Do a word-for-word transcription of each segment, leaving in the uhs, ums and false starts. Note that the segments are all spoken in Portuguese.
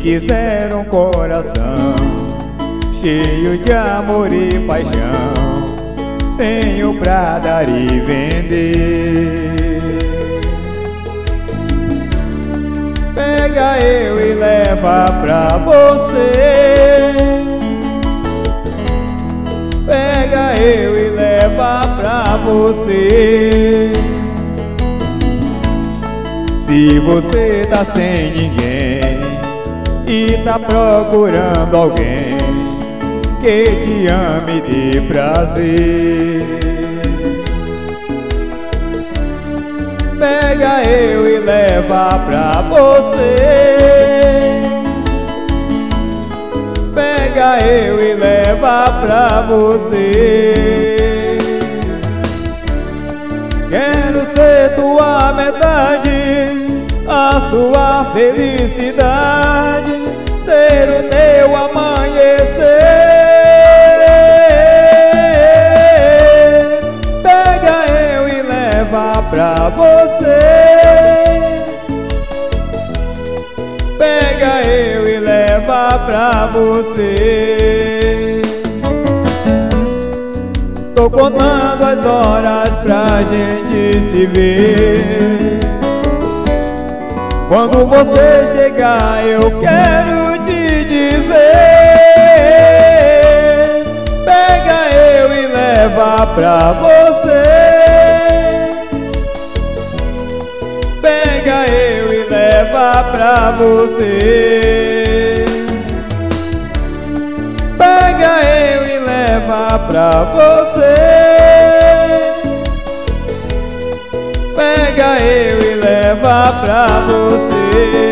quiser um coração cheio de amor e paixão, tenho pra dar e vender. Pega eu e leva pra você. Pega eu e leva pra você. Se você tá sem ninguém e tá procurando alguém que te ame e dê prazer, pega eu e leva pra você. Pega eu e leva pra você. Quero ser tua metade, a sua felicidade, ser o teu amanhecer. Pega eu e leva pra você. Pega eu e leva pra você. Tô contando as horas pra gente se ver. Quando você chegar eu quero te dizer, pega eu e leva pra você. Pega eu e leva pra você. Pega eu e leva pra você. Pega eu e leva pra você.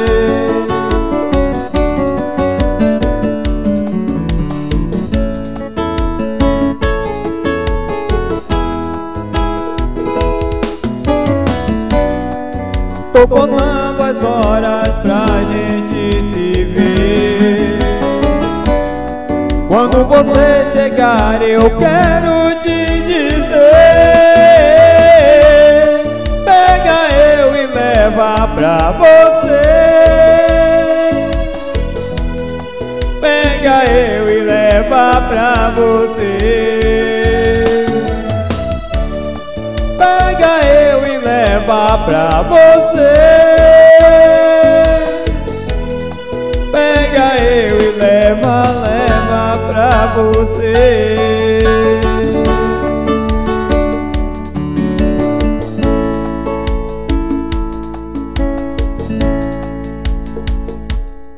Tô contando as horas pra gente se ver. Quando você chegar eu quero te dizer, pega eu e leva pra você. Pega eu e leva pra você. Pega eu e leva pra você. Pega eu e leva, leva pra você.